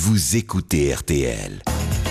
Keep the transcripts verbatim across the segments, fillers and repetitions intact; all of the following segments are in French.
vous écoutez R T L.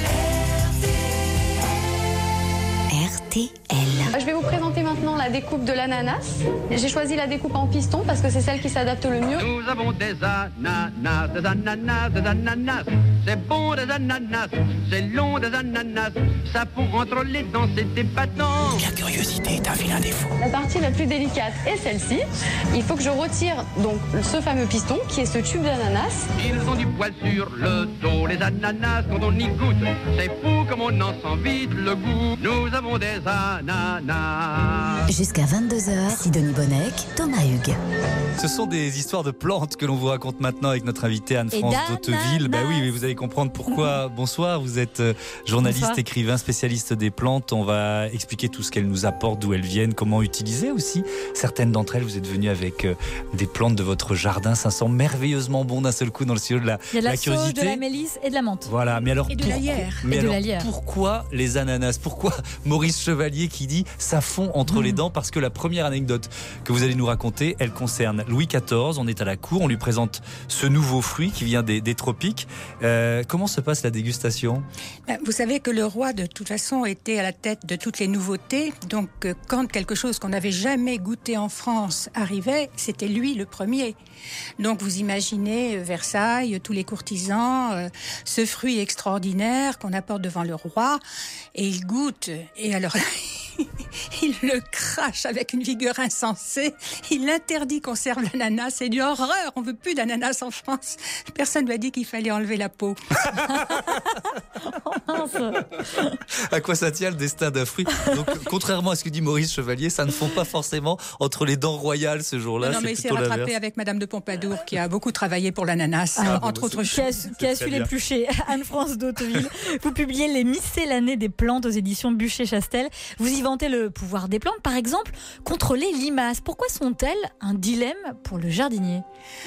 R T L. Je vais vous présenter maintenant la découpe de l'ananas. J'ai choisi la découpe en piston parce que c'est celle qui s'adapte le mieux. Nous avons des ananas, des ananas, des ananas. C'est bon des ananas, c'est long des ananas. Ça fond entre les dents, c'est épatant. La curiosité est un vilain défaut. La partie la plus délicate est celle-ci. Il faut que je retire donc ce fameux piston qui est ce tube d'ananas. Ils ont du poil sur le dos, les ananas, quand on y goûte. C'est fou comme on en sent vite le goût. Nous avons des ananas. Jusqu'à vingt-deux heures, Sidonie Bonnec, Thomas Hugues. Ce sont des histoires de plantes que l'on vous raconte maintenant avec notre invitée Anne-France d'Hauteville. Bah oui, mais vous allez comprendre pourquoi. Bonsoir, vous êtes journaliste, Bonsoir. écrivain, spécialiste des plantes. On va expliquer tout ce qu'elles nous apportent, d'où elles viennent, comment utiliser aussi. Certaines d'entre elles, vous êtes venus avec des plantes de votre jardin. Ça sent merveilleusement bon d'un seul coup dans le studio de la, Il y a de la, la sauge, curiosité. de la mélisse et de la menthe. Voilà, mais alors et de pourquoi, la lierre. mais et alors, de la lierre. pourquoi les ananas? Pourquoi Maurice Chevalier qui dit ça fond entre mmh. les dents? Parce que la première anecdote que vous allez nous raconter, elle concerne Louis quatorze. On est à la cour, on lui présente ce nouveau fruit qui vient des, des tropiques. Euh, comment se passe la dégustation? Vous savez que le roi, de toute façon, était à la tête de toutes les nouveautés. Donc, quand quelque chose qu'on n'avait jamais goûté en France arrivait, c'était lui le premier. Donc, vous imaginez Versailles, tous les courtisans, euh, ce fruit extraordinaire qu'on apporte devant le roi, et il goûte. Et alors là, il le crache avec une vigueur insensée. Il interdit qu'on serve l'ananas. C'est une horreur. On veut plus d'ananas en France. Personne ne lui a dit qu'il fallait enlever la peau. À quoi ça tient le destin d'un fruit? Donc, contrairement à ce que dit Maurice Chevalier, ça ne fond pas forcément entre les dents royales ce jour-là. Non, non mais il s'est rattrapé l'inverse. Avec Madame de Pompadour qui a beaucoup travaillé pour l'ananas, ah, bon, entre autres choses. Qui a su l'éplucher. Anne-France d'Hauteville. Vous publiez Les Miscellanées des plantes aux éditions Bucher-Chastel. Vous y vantez le pouvoir des plantes. Par exemple, contre les limaces. Pourquoi sont-elles un dilemme pour le jardinier?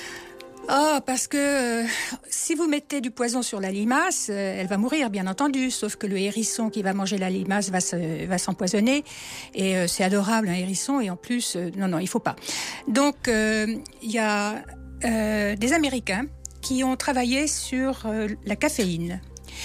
Oh, parce que euh, si vous mettez du poison sur la limace, euh, elle va mourir, bien entendu. Sauf que le hérisson qui va manger la limace va, se, va s'empoisonner. Et euh, c'est adorable, un hérisson. Et en plus, euh, non, non, il faut pas. Donc, il euh, y a euh, des Américains qui ont travaillé sur euh, la caféine.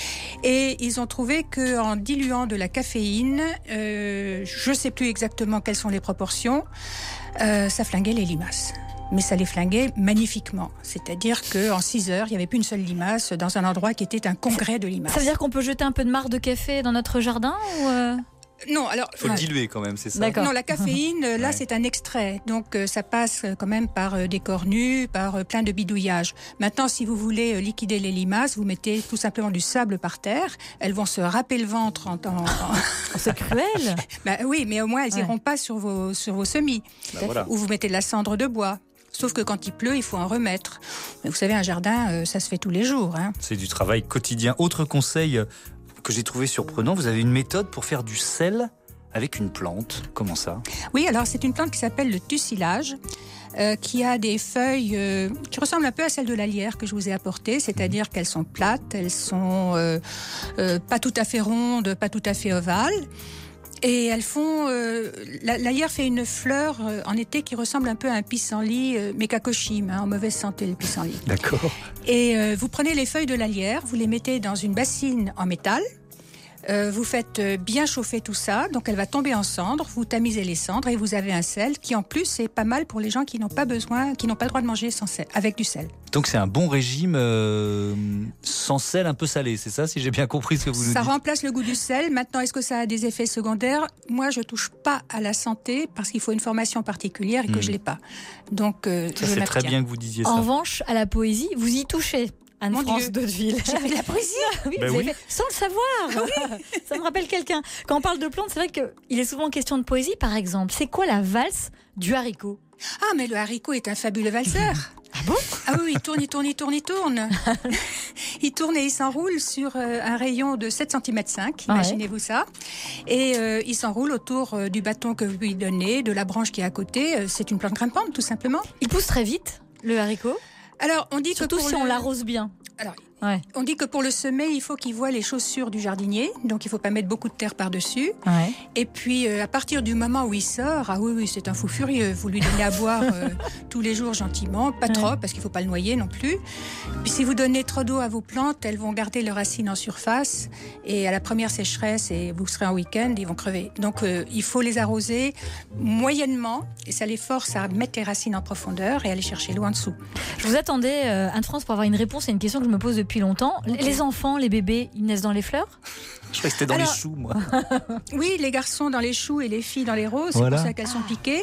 Et ils ont trouvé qu'en diluant de la caféine, euh, je ne sais plus exactement quelles sont les proportions, euh, ça flinguait les limaces. Mais ça les flinguait magnifiquement. C'est-à-dire qu'en six heures, il n'y avait plus une seule limace dans un endroit qui était un congrès de limaces. Ça veut dire qu'on peut jeter un peu de marc de café dans notre jardin ou euh... Non, alors... Il faut ouais. le diluer quand même, c'est ça? D'accord. Non, la caféine, là, ouais. c'est un extrait. Donc, euh, ça passe quand même par euh, des cornus, par euh, plein de bidouillages. Maintenant, si vous voulez euh, liquider les limaces, vous mettez tout simplement du sable par terre. Elles vont se râper le ventre en... en, en... C'est cruel. Bah, oui, mais au moins, elles n'iront ouais. pas sur vos, sur vos semis. Bah, voilà. Ou vous mettez de la cendre de bois. Sauf que quand il pleut, il faut en remettre. Mais vous savez, un jardin, euh, ça se fait tous les jours. Hein. C'est du travail quotidien. Autre conseil que j'ai trouvé surprenant, vous avez une méthode pour faire du sel avec une plante. Comment ça? Oui, alors c'est une plante qui s'appelle le tussilage, euh, qui a des feuilles euh, qui ressemblent un peu à celles de la lierre que je vous ai apportées, c'est-à-dire mmh. qu'elles sont plates, elles sont euh, euh, pas tout à fait rondes, pas tout à fait ovales. Et elles font... Euh, la, la lierre fait une fleur euh, en été qui ressemble un peu à un pissenlit, euh, mais kakoshim, hein, en mauvaise santé le pissenlit. D'accord. Et euh, vous prenez les feuilles de la lierre, vous les mettez dans une bassine en métal, euh, vous faites bien chauffer tout ça, donc elle va tomber en cendres, vous tamisez les cendres et vous avez un sel qui en plus est pas mal pour les gens qui n'ont pas besoin, qui n'ont pas le droit de manger sans sel, avec du sel. Donc c'est un bon régime euh, sans sel, un peu salé, c'est ça, si j'ai bien compris ce que vous nous dites? Ça remplace le goût du sel. Maintenant, est-ce que ça a des effets secondaires? Moi, je touche pas à la santé parce qu'il faut une formation particulière et que mmh. je l'ai pas. Donc, euh, ça, je c'est m'abstiens. très bien que vous disiez en ça. En revanche, à la poésie, vous y touchez. Anne-France d'Hauteville. J'ai fait de la poésie. Oui, ben vous oui. avez fait, sans le savoir. Oui. Ça me rappelle quelqu'un. Quand on parle de plantes, c'est vrai qu'il est souvent question de poésie, par exemple. C'est quoi la valse du haricot? Ah, mais le haricot est un fabuleux valseur. Ah bon? Ah oui, il tourne, il tourne, il tourne, il tourne. Il tourne et il s'enroule sur euh, un rayon de sept centimètres cinq, imaginez-vous ouais. ça. Et euh, il s'enroule autour euh, du bâton que vous lui donnez, de la branche qui est à côté. C'est une plante grimpante, tout simplement. Il pousse très vite, le haricot? Alors, on dit Surtout que pour si le... on l'arrose bien. Alors, Ouais. On dit que pour le semer, il faut qu'il voie les chaussures du jardinier, donc il ne faut pas mettre beaucoup de terre par-dessus. Ouais. Et puis, euh, à partir du moment où il sort, ah oui, oui, c'est un fou furieux. Vous lui donnez à boire euh, tous les jours gentiment, pas trop, parce qu'il ne faut pas le noyer non plus. Puis si vous donnez trop d'eau à vos plantes, elles vont garder leurs racines en surface. Et à la première sécheresse, et vous serez en week-end, ils vont crever. Donc, euh, il faut les arroser moyennement, et ça les force à mettre les racines en profondeur et aller chercher l'eau en dessous. Je vous attendais, euh, Anne-France, pour avoir une réponse à une question que je me pose depuis longtemps. Okay. Les enfants, les bébés, ils naissent dans les fleurs ? Je croyais que c'était dans Alors, les choux, moi. Oui, les garçons dans les choux et les filles dans les roses, Voilà. c'est pour ça qu'elles sont piquées.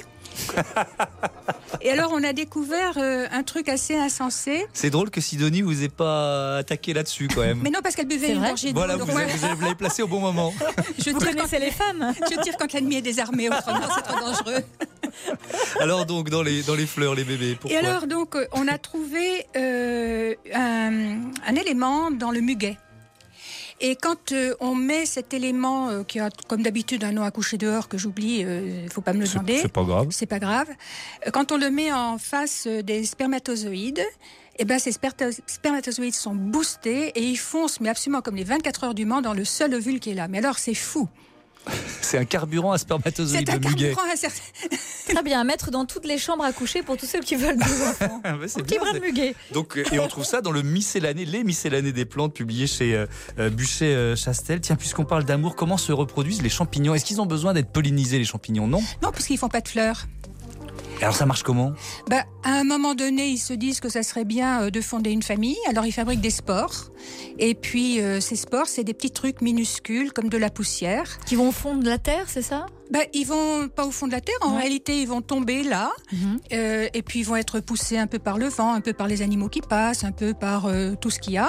Et alors, on a découvert euh, un truc assez insensé. C'est drôle que Sidonie vous ait pas attaqué là-dessus, quand même. Mais non, parce qu'elle buvait une gorgée d'eau. Voilà, vous, moi... avez, vous l'avez placé au bon moment. Je vous connaissez quand... les femmes. Je tire quand l'ennemi est désarmé, autrement c'est trop dangereux. Alors donc, dans les, dans les fleurs, les bébés, pourquoi ? Et alors, donc, on a trouvé euh, un, un élément dans le muguet. Et quand euh, on met cet élément euh, qui a, comme d'habitude, un nom à coucher dehors que j'oublie, il euh, ne faut pas me le demander. C'est pas grave. C'est pas grave. Quand on le met en face des spermatozoïdes, eh ben, ces spermatozoïdes sont boostés et ils foncent, mais absolument comme les vingt-quatre heures du Mans, dans le seul ovule qui est là. Mais alors, c'est fou. C'est un carburant à spermatozoïdes, le muguet. C'est un carburant à certain... Très bien, à mettre dans toutes les chambres à coucher pour tous ceux qui veulent des enfants. bah, c'est un petit brin de muguet. Donc, et on trouve ça dans le miscellané, les miscellanées des plantes publiés chez euh, Buchet-Chastel. Tiens, puisqu'on parle d'amour, comment se reproduisent les champignons ? Est-ce qu'ils ont besoin d'être pollinisés, les champignons ? Non. Non, parce qu'ils ne font pas de fleurs. Alors ça marche comment ? Bah, à un moment donné, ils se disent que ça serait bien de fonder une famille. Alors ils fabriquent des spores. Et puis euh, ces spores, c'est des petits trucs minuscules comme de la poussière. Qui vont au fond de la terre, c'est ça ? Bah, ils vont pas au fond de la terre. En ouais. réalité, ils vont tomber là. Mm-hmm. Euh, et puis ils vont être poussés un peu par le vent, un peu par les animaux qui passent, un peu par euh, tout ce qu'il y a.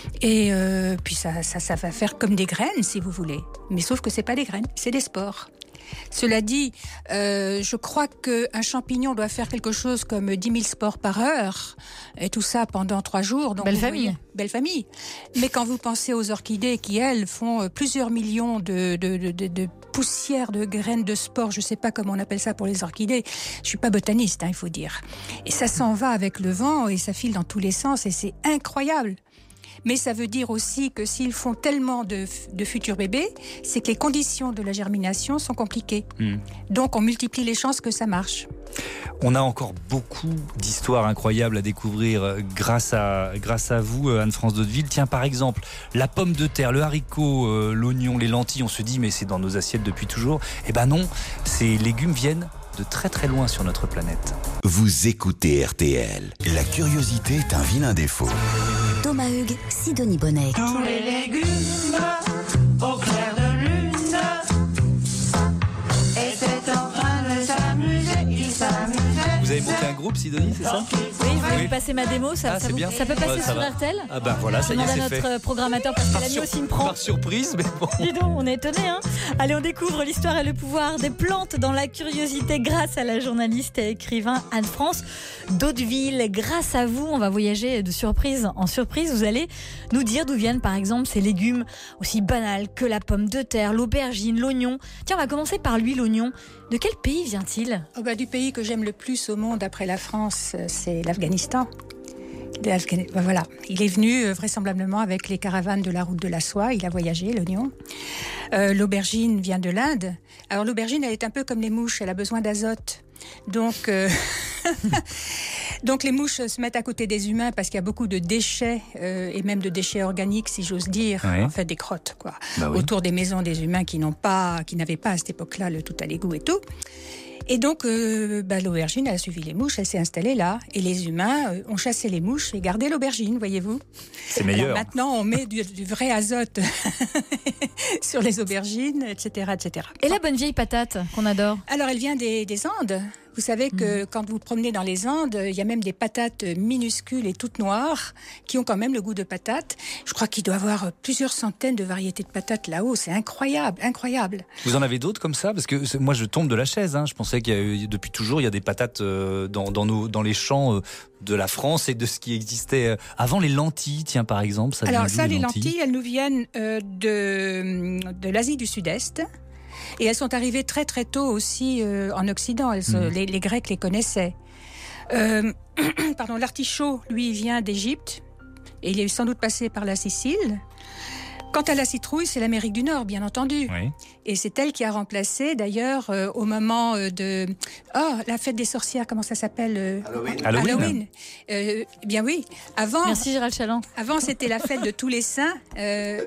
Et euh, puis ça, ça, ça va faire comme des graines, si vous voulez. Mais sauf que c'est pas des graines, c'est des spores. Cela dit, euh, je crois qu'un champignon doit faire quelque chose comme dix mille spores par heure, et tout ça pendant trois jours. Donc belle famille. Voyez, belle famille. Mais quand vous pensez aux orchidées qui, elles, font plusieurs millions de, de, de, de, de poussières, de graines, de spores, je ne sais pas comment on appelle ça pour les orchidées, je ne suis pas botaniste, hein, il faut dire. Et ça s'en va avec le vent, et ça file dans tous les sens, et c'est incroyable. Mais ça veut dire aussi que s'ils font tellement de, de futurs bébés, c'est que les conditions de la germination sont compliquées. Mmh. Donc on multiplie les chances que ça marche. On a encore beaucoup d'histoires incroyables à découvrir grâce à, grâce à vous, Anne-France d'Hauteville. Tiens, par exemple, la pomme de terre, le haricot, euh, l'oignon, les lentilles, on se dit mais c'est dans nos assiettes depuis toujours. Eh ben non, ces légumes viennent de très très loin sur notre planète. Vous écoutez R T L. La curiosité est un vilain défaut. Thomas Hugues, Sidonie Bonnec. Tous les légumes au clair de lune étaient en train de s'amuser, ils s'amusaient. Vous avez monté un groupe, Sidonie, c'est ça ? Oui, je vais oui. vous passer ma démo, ça, ah, ça, vous, bien. ça peut passer ouais, ça sur va. R T L ? Ah ben voilà, ça y est, c'est notre fait. notre programmateur, parce qu'elle a mis aussi une prend. Par surprise, mais bon. Dis donc, on est étonnés, hein. Allez, on découvre l'histoire et le pouvoir des plantes dans la curiosité grâce à la journaliste et écrivain Anne-France d'Hauteville. Grâce à vous, on va voyager de surprise en surprise. Vous allez nous dire d'où viennent, par exemple, ces légumes aussi banals que la pomme de terre, l'aubergine, l'oignon. Tiens, on va commencer par lui, l'oignon. De quel pays vient-il ? Oh bah, du pays que j'aime le plus au monde après la France, c'est l'Afghanistan. Voilà, il est venu euh, vraisemblablement avec les caravanes de la route de la soie. Il a voyagé, l'oignon. Euh, l'aubergine vient de l'Inde. Alors l'aubergine, elle est un peu comme les mouches, elle a besoin d'azote. Donc, euh... Donc les mouches se mettent à côté des humains parce qu'il y a beaucoup de déchets euh, et même de déchets organiques, si j'ose dire, oui. En fait des crottes, quoi, bah oui. Autour des maisons des humains qui n'ont pas, qui n'avaient pas à cette époque-là le tout à l'égout et tout. Et donc, euh, bah, l'aubergine, elle a suivi les mouches, elle s'est installée là. Et les humains euh, ont chassé les mouches et gardé l'aubergine, voyez-vous. C'est meilleur. Alors, maintenant, on met du, du vrai azote sur les aubergines, et cetera, et cetera. Et la bonne vieille patate qu'on adore ? Alors, elle vient des, des Andes. Vous savez que mmh. quand vous promenez dans les Andes, il y a même des patates minuscules et toutes noires qui ont quand même le goût de patates. Je crois qu'il doit y avoir plusieurs centaines de variétés de patates là-haut. C'est incroyable, incroyable. Vous en avez d'autres comme ça ? Parce que moi, je tombe de la chaise. Hein. Je pensais qu'il y a eu, depuis toujours, il y a des patates euh, dans, dans, nos, dans les champs euh, de la France et de ce qui existait euh, avant. Les lentilles, tiens, par exemple. Ça Alors ça, les lentilles, lentilles, elles nous viennent euh, de, de l'Asie du Sud-Est. Et elles sont arrivées très très tôt aussi euh, en Occident. Elles, mmh. les, les Grecs les connaissaient. Euh, pardon, l'artichaut, lui, vient d'Égypte. Et il est sans doute passé par la Sicile. Quant à la citrouille, c'est l'Amérique du Nord, bien entendu. Oui. Et c'est elle qui a remplacé, d'ailleurs, euh, au moment euh, de... Oh, la fête des sorcières, comment ça s'appelle euh... Halloween. Halloween. Halloween. Euh, eh bien oui. Avant, Merci Gérald Chaland. Avant, c'était la fête de tous les saints. Euh...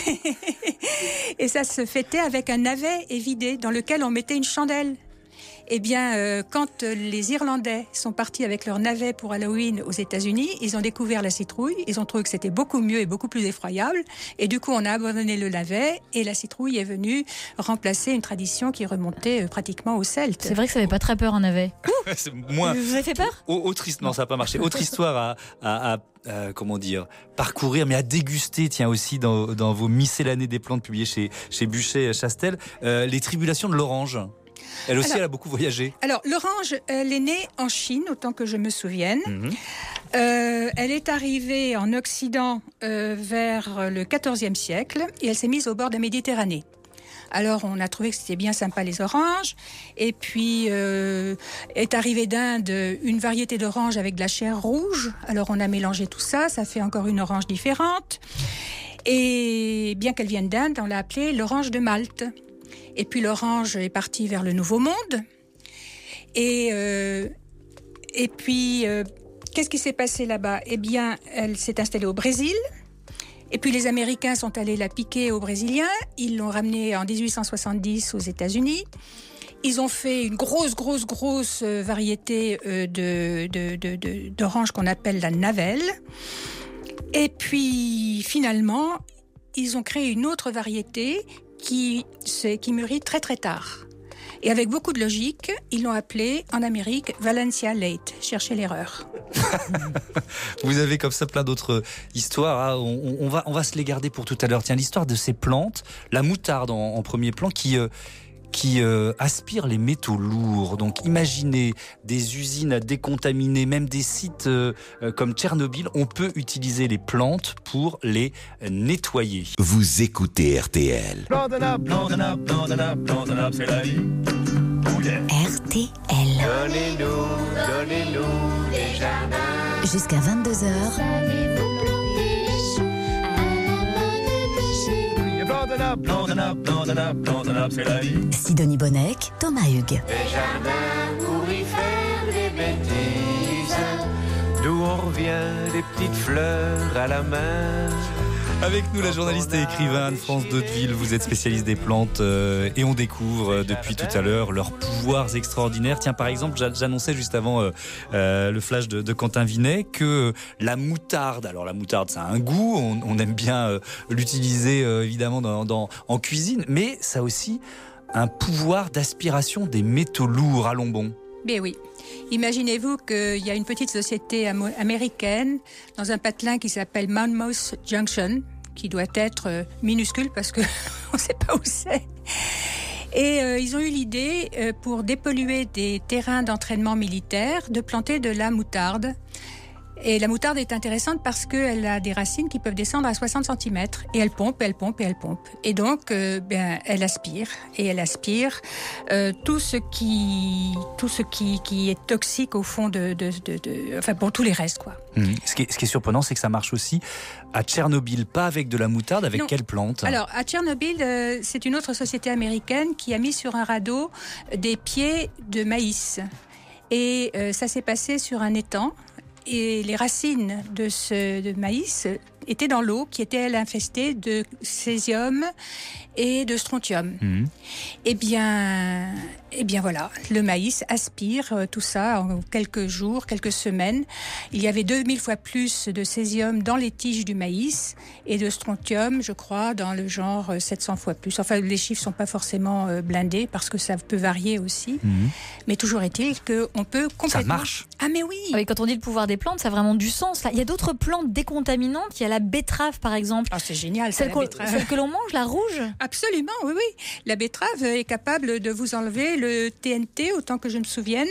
et ça se fêtait avec un navet évidé dans lequel on mettait une chandelle. Eh bien, euh, quand les Irlandais sont partis avec leur navet pour Halloween aux États-Unis, ils ont découvert la citrouille. Ils ont trouvé que c'était beaucoup mieux et beaucoup plus effroyable. Et du coup, on a abandonné le navet et la citrouille est venue remplacer une tradition qui remontait euh, pratiquement aux Celtes. C'est vrai que ça n'avait pas très peur un navet. C'est moins... Vous avez fait peur ? Autre histoire, non, ça n'a pas marché. Autre histoire à, à, à euh, comment dire, parcourir, mais à déguster, tiens, aussi dans, dans vos miscellanées des plantes publiées chez, chez Buchet-Chastel, euh, les tribulations de l'orange. Elle aussi, alors, elle a beaucoup voyagé. Alors, l'orange, elle est née en Chine, autant que je me souvienne. Mmh. Euh, elle est arrivée en Occident euh, vers le quatorzième siècle et elle s'est mise au bord de la Méditerranée. Alors, on a trouvé que c'était bien sympa les oranges. Et puis, euh, est arrivée d'Inde une variété d'orange avec de la chair rouge. Alors, on a mélangé tout ça, ça fait encore une orange différente. Et bien qu'elle vienne d'Inde, on l'a appelée l'orange de Malte. Et puis l'orange est partie vers le Nouveau Monde. Et, euh, et puis, euh, qu'est-ce qui s'est passé là-bas ? Eh bien, elle s'est installée au Brésil. Et puis les Américains sont allés la piquer aux Brésiliens. Ils l'ont ramenée en dix-huit cent soixante-dix aux États-Unis. Ils ont fait une grosse, grosse, grosse variété de, de, de, de, d'orange qu'on appelle la navelle. Et puis, finalement, ils ont créé une autre variété qui, qui mûrit très très tard. Et avec beaucoup de logique, ils l'ont appelé en Amérique Valencia Late. Cherchez l'erreur. Vous avez comme ça plein d'autres histoires. Hein. On, on, va, on va se les garder pour tout à l'heure. Tiens, l'histoire de ces plantes, la moutarde en, en premier plan qui... Euh, qui euh, aspire les métaux lourds. Donc imaginez des usines à décontaminer, même des sites euh, euh, comme Tchernobyl, on peut utiliser les plantes pour les nettoyer. Vous écoutez R T L. Plante un arbre, plante un arbre, plante un arbre, plante un arbre, c'est la vie. Oh yeah. R T L. Donnez-nous, donnez-nous des jardins. Jusqu'à vingt-deux heures. Plante un arbre, plante un arbre, plante un arbre, plante un arbre, c'est la vie. Sidonie Bonnec, Thomas Hugues. Des jardins pour y faire des bêtises, d'où on revient des petites fleurs à la main. Avec nous, la journaliste et écrivain Anne-France d'Hauteville. Vous êtes spécialiste des plantes euh, et on découvre euh, depuis tout à l'heure leurs pouvoirs extraordinaires. Tiens, par exemple, j'annonçais juste avant euh, euh, le flash de, de Quentin Vinet que la moutarde, alors la moutarde, ça a un goût, on, on aime bien euh, l'utiliser euh, évidemment dans, dans, en cuisine, mais ça a aussi un pouvoir d'aspiration des métaux lourds. Allons bon. Ben oui. Imaginez-vous qu'il y a une petite société am- américaine dans un patelin qui s'appelle Monmouth Junction, qui doit être euh, minuscule parce qu'on ne sait pas où c'est. Et euh, ils ont eu l'idée, euh, pour dépolluer des terrains d'entraînement militaire, de planter de la moutarde. Et la moutarde est intéressante parce qu'elle a des racines qui peuvent descendre à soixante centimètres. Et elle pompe, elle pompe et elle pompe. Et donc, euh, ben, elle aspire. Et elle aspire euh, tout ce qui, tout ce qui, qui est toxique au fond de, de, de, de... Enfin, bon, tous les restes, quoi. Mmh. Ce, qui est, ce qui est surprenant, c'est que ça marche aussi à Tchernobyl. Pas avec de la moutarde, avec non. Quelle plante ? Alors, à Tchernobyl, euh, c'est une autre société américaine qui a mis sur un radeau des pieds de maïs. Et euh, ça s'est passé sur un étang. Et les racines de ce de maïs étaient dans l'eau, qui était elle infestée de césium et de strontium. Mmh. Eh bien, eh bien voilà, le maïs aspire tout ça en quelques jours, quelques semaines. Il y avait deux mille fois plus de césium dans les tiges du maïs et de strontium, je crois, dans le genre sept cents fois plus. Enfin, les chiffres sont pas forcément blindés parce que ça peut varier aussi. Mmh. Mais toujours est-il qu'on peut complètement... Ça marche. Ah mais oui. Ah oui, quand on dit le pouvoir des plantes, ça a vraiment du sens. Là, il y a d'autres plantes décontaminantes. Il y a la betterave, par exemple. Ah, c'est génial, ça, celle, la qu'on, betterave. celle que l'on mange, la rouge. Absolument, oui, oui. La betterave est capable de vous enlever le T N T, autant que je me souvienne.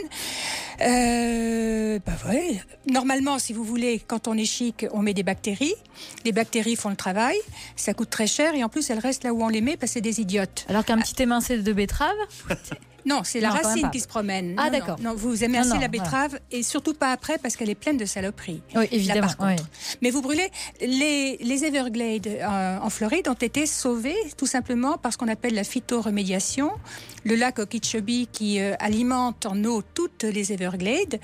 Euh, bah ouais. Normalement, si vous voulez, quand on est chic, on met des bactéries. Les bactéries font le travail. Ça coûte très cher et en plus, elles restent là où on les met parce que c'est des idiotes. Alors qu'un petit émincé de betterave... Non, c'est la Non, quand même racine pas. qui se promène. Ah, Non, d'accord. Non, non, vous aimez Non, assez non, la betterave et surtout pas après parce qu'elle est pleine de saloperies. Oui, évidemment. Là, par contre. oui. Mais vous brûlez, les, les Everglades euh, en Floride ont été sauvés tout simplement par ce qu'on appelle la phytoremédiation. Le lac Okeechobee qui euh, alimente en eau toutes les Everglades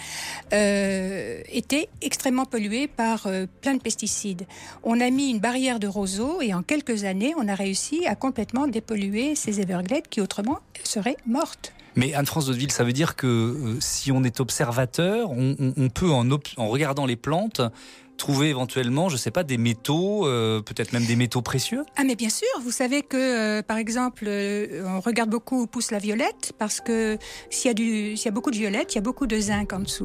euh, était extrêmement pollué par euh, plein de pesticides. On a mis une barrière de roseaux et en quelques années, on a réussi à complètement dépolluer ces Everglades qui autrement seraient mortes. Mais Anne-France d'Hauteville, ça veut dire que euh, si on est observateur, on, on, on peut, en, op- en regardant les plantes, trouver éventuellement, je ne sais pas, des métaux, euh, peut-être même des métaux précieux ? Ah mais bien sûr, vous savez que euh, par exemple, euh, on regarde beaucoup où pousse la violette parce que s'il y a du, s'il y a beaucoup de violette, il y a beaucoup de zinc en dessous.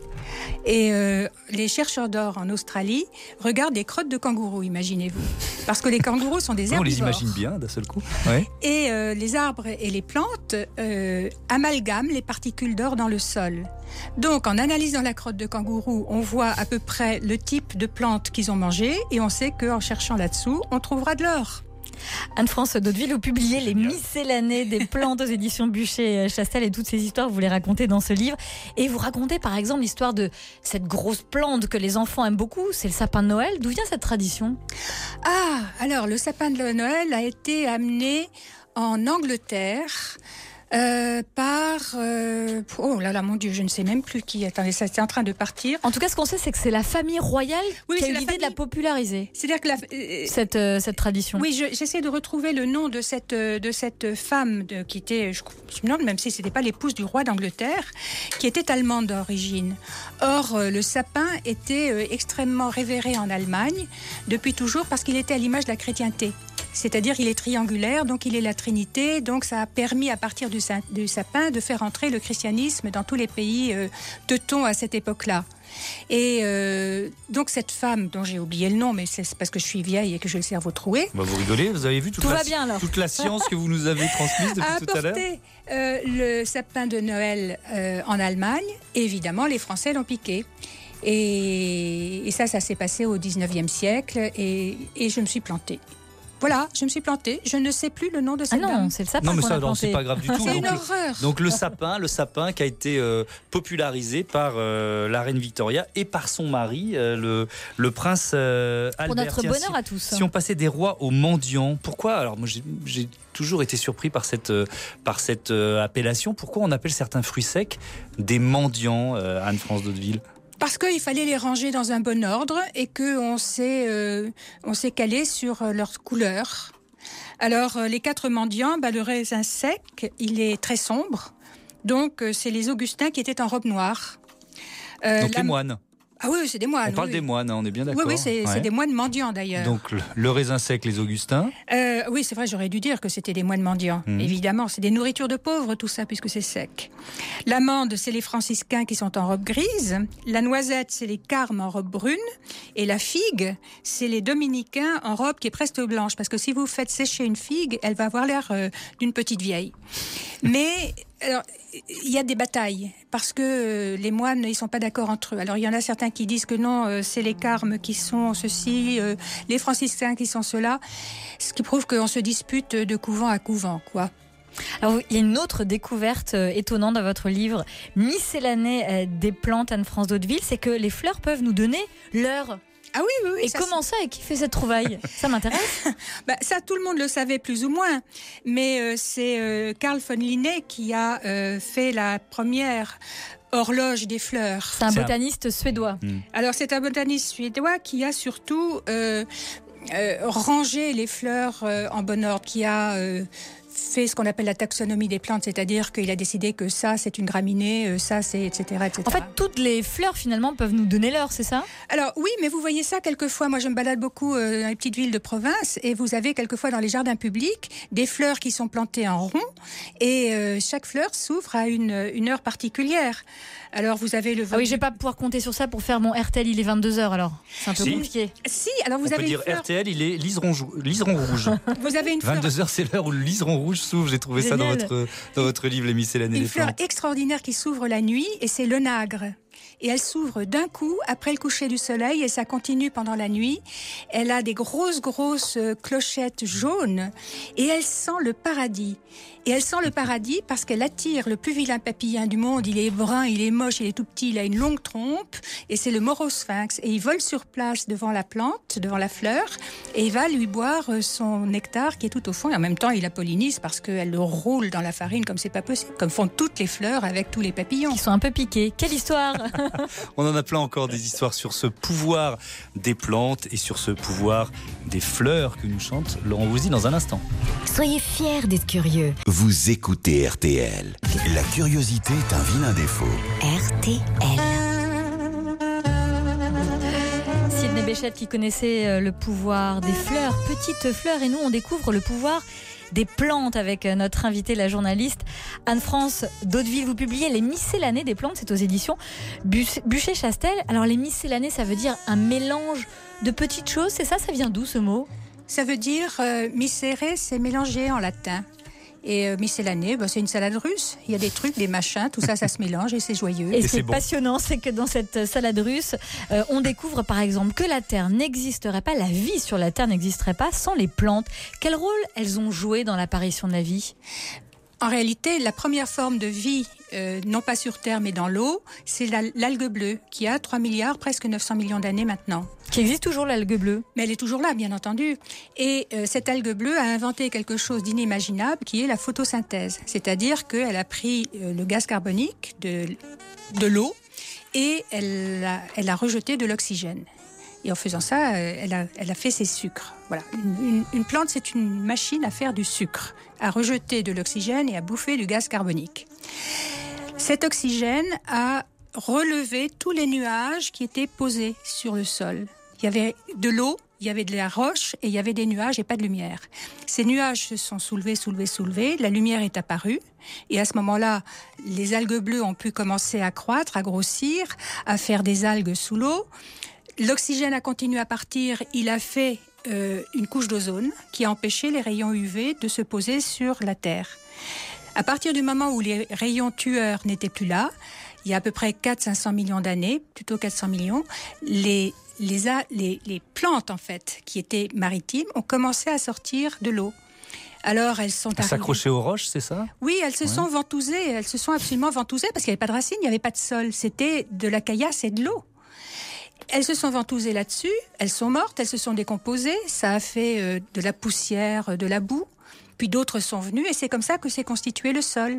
Et euh, les chercheurs d'or en Australie regardent des crottes de kangourous, imaginez-vous. Parce que les kangourous sont des On herbivores. les imagine bien d'un seul coup. Ouais. Et euh, les arbres et les plantes euh, amalgament les particules d'or dans le sol. Donc, en analysant la crotte de kangourou, on voit à peu près le type de plantes qu'ils ont mangé et on sait qu'en cherchant là-dessous, on trouvera de l'or. Anne-France d'Hauteville, vous publiez les miscellanées des plantes aux éditions Bucher-Chastel et toutes ces histoires, vous les racontez dans ce livre. Et vous racontez par exemple l'histoire de cette grosse plante que les enfants aiment beaucoup, c'est le sapin de Noël. D'où vient cette tradition ? Ah, alors le sapin de Noël a été amené en Angleterre euh, par... Euh, oh là là, mon Dieu, je ne sais même plus qui. Attendez, ça c'est en train de partir. En tout cas, ce qu'on sait, c'est que c'est la famille royale Oui, qui a c'est eu la l'idée de famille. la populariser, C'est-à-dire que la... euh, cette, euh, cette tradition. Oui, je- j'essaie de retrouver le nom de cette, euh, de cette femme de, qui était, je, je me demande même si ce n'était pas l'épouse du roi d'Angleterre, qui était allemande d'origine. Or, euh, le sapin était euh, extrêmement révéré en Allemagne depuis toujours parce qu'il était à l'image de la chrétienté. C'est-à-dire qu'il est triangulaire, donc il est la Trinité, donc ça a permis à partir du, sa- du sapin de faire entrer le christianisme dans tous les pays euh, teutons à cette époque-là. Et euh, donc cette femme, dont j'ai oublié le nom, mais c'est c'est parce que je suis vieille et que j'ai le cerveau troué, Bah vous rigolez, vous avez vu toute, Tout la, va bien, alors. toute la science que vous nous avez transmise depuis a tout à l'heure ? apporté euh, le sapin de Noël euh, en Allemagne. Et évidemment, les Français l'ont piqué. Et, et ça, ça s'est passé au dix-neuvième siècle et, et je me suis plantée. Voilà, je me suis plantée. Je ne sais plus le nom de Ah cette non, dame. c'est le sapin Non mais qu'on ça, a non, c'est planté. pas grave du tout. C'est Donc, une horreur. donc le sapin, le sapin qui a été euh, popularisé par euh, la reine Victoria et par son mari, euh, le, le prince euh, Albert. Pour notre Tiens, bonheur si, à tous. si on passait des rois aux mendiants, pourquoi ? Alors moi j'ai, j'ai toujours été surpris par cette, euh, par cette euh, appellation. Pourquoi on appelle certains fruits secs des mendiants, euh, Anne-France d'Hauteville ? Parce qu'il fallait les ranger dans un bon ordre et qu'on s'est, euh, on s'est calé sur euh, leur couleur. Alors, euh, les quatre mendiants, bah, le raisin sec, il est très sombre. Donc, euh, c'est les Augustins qui étaient en robe noire. Euh, Donc la- les moines. Ah oui, c'est des moines. On parle oui. des moines, hein, on est bien d'accord. Oui, oui, c'est, Ouais. c'est des moines mendiants d'ailleurs. Donc le, le raisin sec, les Augustins. Euh, oui, c'est vrai, j'aurais dû dire que c'était des moines mendiants. Mhm. Évidemment, c'est des nourritures de pauvres, tout ça, puisque c'est sec. L'amande, c'est les franciscains qui sont en robe grise. La noisette, c'est les carmes en robe brune. Et la figue, c'est les dominicains en robe qui est presque blanche. Parce que si vous faites sécher une figue, elle va avoir l'air euh, d'une petite vieille. Mais alors, il y a des batailles parce que euh, les moines ils sont pas d'accord entre eux. Alors il y en a certains qui disent que non, euh, c'est les carmes qui sont ceci, euh, les franciscains qui sont cela, ce qui prouve qu'on se dispute de couvent à couvent, quoi. Alors, il y a une autre découverte euh, étonnante dans votre livre, Miscellanée euh, des plantes, Anne-France d'Hauteville, c'est que les fleurs peuvent nous donner leur. Ah oui, oui, oui. Et ça, comment ça et qui fait cette trouvaille ? Ça m'intéresse. Bah, ça, tout le monde le savait plus ou moins, mais euh, c'est euh, Carl von Linné qui a euh, fait la première horloge des fleurs. C'est un C'est un- botaniste suédois. Alors, c'est un botaniste suédois qui a surtout euh, euh, rangé les fleurs euh, en bon ordre, qui a euh, fait ce qu'on appelle la taxonomie des plantes, c'est-à-dire qu'il a décidé que ça, c'est une graminée, euh, ça, c'est et cetera, et cetera. En fait, toutes les fleurs finalement peuvent nous donner l'heure, c'est ça ? Alors oui, mais vous voyez ça quelquefois. Moi, je me balade beaucoup euh, dans les petites villes de province et vous avez quelquefois dans les jardins publics des fleurs qui sont plantées en rond et euh, chaque fleur s'ouvre à une, une heure particulière. Alors vous avez le Ah oui, je vais pas pouvoir compter sur ça pour faire mon R T L, il est vingt-deux heures alors. C'est un peu Si. compliqué. Si, alors vous On peut avez dire une fleur, R T L, il est liseron, jou- liseron rouge. vous avez une fleur, vingt-deux heures, c'est l'heure où le liseron rouge s'ouvre. J'ai trouvé ça dans Génial. votre, dans votre livre, Les Miscellanées une des fleur plantes. extraordinaire qui s'ouvre la nuit et c'est l'onagre. et elle s'ouvre d'un coup après le coucher du soleil et ça continue pendant la nuit. Elle a des grosses, grosses clochettes jaunes et elle sent le paradis. Et elle sent le paradis parce qu'elle attire le plus vilain papillon du monde. Il est brun, il est moche, il est tout petit, il a une longue trompe et c'est le morosphinx. Et il vole sur place devant la plante, devant la fleur et il va lui boire son nectar qui est tout au fond. Et en même temps, il la pollinise parce qu'elle le roule dans la farine comme c'est pas possible, comme font toutes les fleurs avec tous les papillons. Ils sont un peu piqués. Quelle histoire! On en a plein encore des histoires sur ce pouvoir des plantes et sur ce pouvoir des fleurs que nous chante Laurent Voulzy dans un instant. Soyez fiers d'être curieux. Vous écoutez R T L. La curiosité est un vilain défaut. R T L. Sidney Bechet qui connaissait le pouvoir des fleurs, petites fleurs, et nous on découvre le pouvoir des plantes avec notre invitée, la journaliste Anne-France d'Hauteville. Vous publiez Les Miscellanées des plantes, c'est aux éditions Buchet-Chastel. Alors les miscellanées, ça veut dire un mélange de petites choses, c'est ça? Ça vient d'où ce mot? Ça veut dire euh, miscere, c'est mélanger en latin. Et euh, miscellané, bah, c'est une salade russe. Il y a des trucs, des machins, tout ça, ça se mélange et c'est joyeux. Et, et c'est, c'est bon. passionnant, c'est que dans cette salade russe, euh, on découvre par exemple que la Terre n'existerait pas, la vie sur la Terre n'existerait pas sans les plantes. Quel rôle elles ont joué dans l'apparition de la vie? En réalité, la première forme de vie, euh, non pas sur Terre mais dans l'eau, c'est la, l'algue bleue, qui a trois milliards, presque neuf cents millions d'années maintenant. Qui existe toujours, l'algue bleue? Mais elle est toujours là, bien entendu. Et euh, cette algue bleue a inventé quelque chose d'inimaginable, qui est la photosynthèse. C'est-à-dire qu'elle a pris euh, le gaz carbonique de, de l'eau et elle a, elle a rejeté de l'oxygène. Et en faisant ça, elle a, elle a fait ses sucres. Voilà. Une, une, une plante, c'est une machine à faire du sucre, à rejeter de l'oxygène et à bouffer du gaz carbonique. Cet oxygène a relevé tous les nuages qui étaient posés sur le sol. Il y avait de l'eau, il y avait de la roche et il y avait des nuages et pas de lumière. Ces nuages se sont soulevés, soulevés, soulevés. La lumière est apparue. Et à ce moment-là, les algues bleues ont pu commencer à croître, à grossir, à faire des algues sous l'eau. L'oxygène a continué à partir, il a fait euh, une couche d'ozone qui a empêché les rayons U V de se poser sur la Terre. À partir du moment où les rayons tueurs n'étaient plus là, il y a à peu près quatre cents à cinq cents millions d'années, plutôt quatre cents millions, les, les, les, les plantes en fait, qui étaient maritimes ont commencé à sortir de l'eau. Alors elles sont arrivées... S'accrocher aux roches, c'est ça? Oui, elles se ouais. sont ventousées, elles se sont absolument ventousées parce qu'il n'y avait pas de racines, il n'y avait pas de sol, c'était de la caillasse et de l'eau. Elles se sont ventousées là-dessus, elles sont mortes, elles se sont décomposées, ça a fait euh, de la poussière, de la boue, puis d'autres sont venues et c'est comme ça que s'est constitué le sol.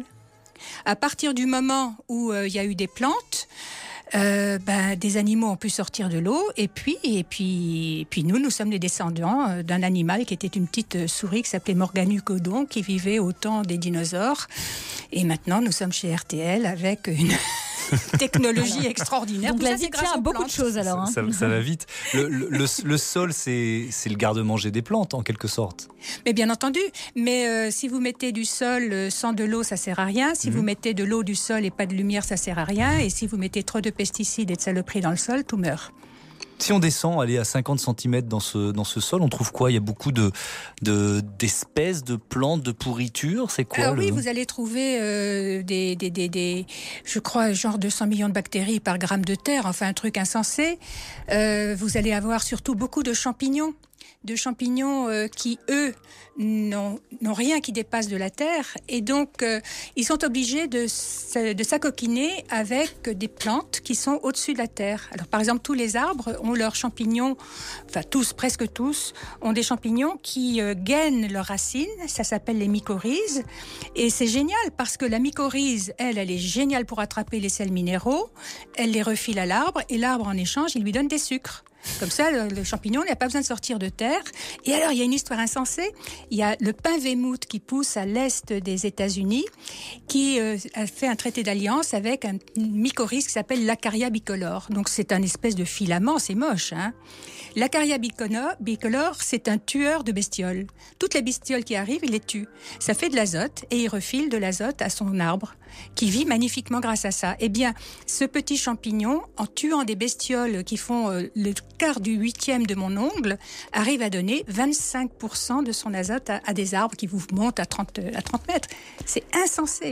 À partir du moment où il euh, y a eu des plantes, euh, ben, des animaux ont pu sortir de l'eau et puis, et puis, et puis nous, nous sommes les descendants euh, d'un animal qui était une petite souris qui s'appelait Morganeucodon, qui vivait au temps des dinosaures. Et maintenant, nous sommes chez R T L avec une... technologie extraordinaire. Donc tout la ça, vie tient à beaucoup de choses alors. Hein. Ça, ça, ça va vite. Le, le, le, le sol, c'est, c'est le garde-manger des plantes en quelque sorte. Mais bien entendu. Mais euh, si vous mettez du sol sans de l'eau, ça sert à rien. Si mmh. vous mettez de l'eau, du sol et pas de lumière, ça sert à rien. Et si vous mettez trop de pesticides et de saloperies dans le sol, tout meurt. Si on descend, aller à cinquante centimètres dans ce, dans ce sol, on trouve quoi? Il y a beaucoup de, de, d'espèces, de plantes, de pourritures. C'est quoi? Ah le... oui, vous allez trouver euh, des, des, des, des, je crois, genre deux cents millions de bactéries par gramme de terre. Enfin, un truc insensé. Euh, vous allez avoir surtout beaucoup de champignons. de champignons euh, qui, eux, n'ont, n'ont rien qui dépasse de la terre. Et donc, euh, ils sont obligés de, de s'acoquiner avec des plantes qui sont au-dessus de la terre. Alors, par exemple, tous les arbres ont leurs champignons, enfin tous, presque tous, ont des champignons qui euh, gainent leurs racines. Ça s'appelle les mycorhizes. Et c'est génial parce que la mycorhize, elle, elle est géniale pour attraper les sels minéraux. Elle les refile à l'arbre et l'arbre, en échange, il lui donne des sucres. Comme ça, le, le champignon n'a pas besoin de sortir de terre. Et alors, il y a une histoire insensée. Il y a le pin Weymouth qui pousse à l'est des États-Unis, qui euh, a fait un traité d'alliance avec un mycorhize qui s'appelle l'Acaria bicolore. Donc, c'est un espèce de filament, c'est moche, hein. L'Acaria bicolore, c'est un tueur de bestioles. Toutes les bestioles qui arrivent, il les tue. Ça fait de l'azote et il refile de l'azote à son arbre, qui vit magnifiquement grâce à ça. Eh bien, ce petit champignon, en tuant des bestioles qui font euh, le quart du huitième de mon ongle, arrive à donner vingt-cinq pour cent de son azote à, à des arbres qui vous montent à trente, à trente mètres. C'est insensé.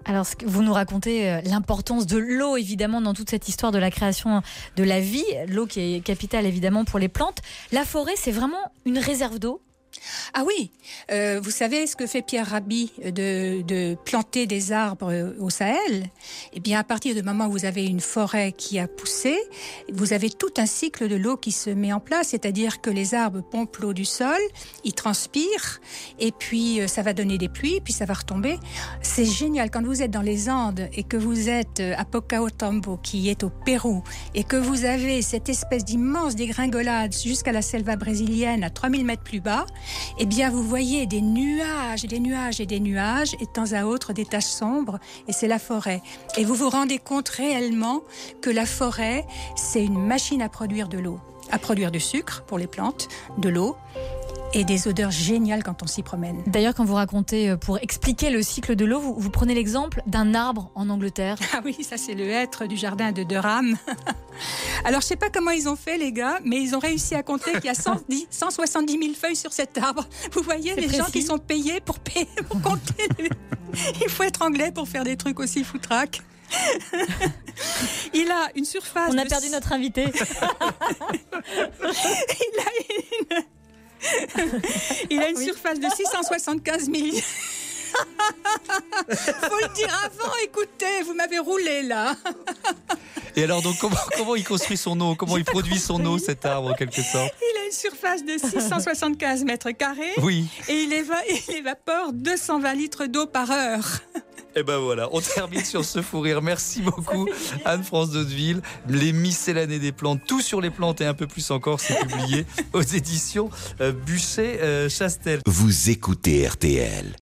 Alors, vous nous racontez l'importance de l'eau, évidemment, dans toute cette histoire de la création de la vie. L'eau qui est capitale, évidemment, pour les plantes. La forêt, c'est vraiment une réserve d'eau ? Ah oui, euh, vous savez ce que fait Pierre Rabhi de, de planter des arbres au Sahel ? Eh bien, à partir du moment où vous avez une forêt qui a poussé, vous avez tout un cycle de l'eau qui se met en place, c'est-à-dire que les arbres pompent l'eau du sol, ils transpirent, et puis ça va donner des pluies, puis ça va retomber. C'est génial quand vous êtes dans les Andes et que vous êtes à Pocaotambo, qui est au Pérou, et que vous avez cette espèce d'immense dégringolade jusqu'à la selva brésilienne à trois mille mètres plus bas. Eh bien, vous voyez des nuages, des nuages et des nuages, et de temps à autre des taches sombres, et c'est la forêt. Et vous vous rendez compte réellement que la forêt, c'est une machine à produire de l'eau, à produire du sucre pour les plantes, de l'eau, et des odeurs géniales quand on s'y promène. D'ailleurs, quand vous racontez, pour expliquer le cycle de l'eau, vous, vous prenez l'exemple d'un arbre en Angleterre. Ah oui, ça c'est le hêtre du jardin de Durham. Alors, je ne sais pas comment ils ont fait, les gars, mais ils ont réussi à compter qu'il y a cent soixante-dix mille feuilles sur cet arbre. Vous voyez, c'est les précis. Gens qui sont payés pour, payer, pour compter. Les... Il faut être anglais pour faire des trucs aussi foutraques. Il a une surface... On a de... perdu notre invité. Il a une... Il a une oui. surface de six cent soixante-quinze millions. Faut le dire avant, écoutez, vous m'avez roulé là. Et alors, donc, comment, comment il construit son eau ? Comment il produit son eau, cet arbre, en quelque sorte ? Il a une surface de six cent soixante-quinze mètres carrés. Oui. Et il, éva- il évapore deux cent vingt litres d'eau par heure. Et ben voilà, on termine sur ce fou rire. Merci beaucoup Anne-France d'Hauteville. Les miscellanées des plantes, tout sur les plantes et un peu plus encore, c'est publié aux éditions Buchet-Chastel. Vous écoutez R T L.